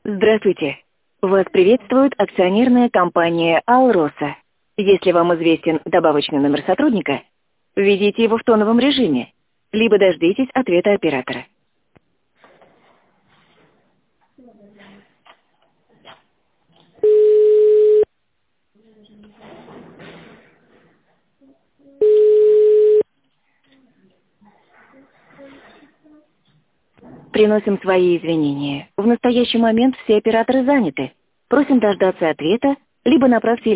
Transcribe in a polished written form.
Здравствуйте. Вас приветствует акционерная компания «Алроса». Если вам известен добавочный номер сотрудника, введите его в тоновом режиме, либо дождитесь ответа оператора. Приносим свои извинения. В настоящий момент все операторы заняты. Просим дождаться ответа, либо направьте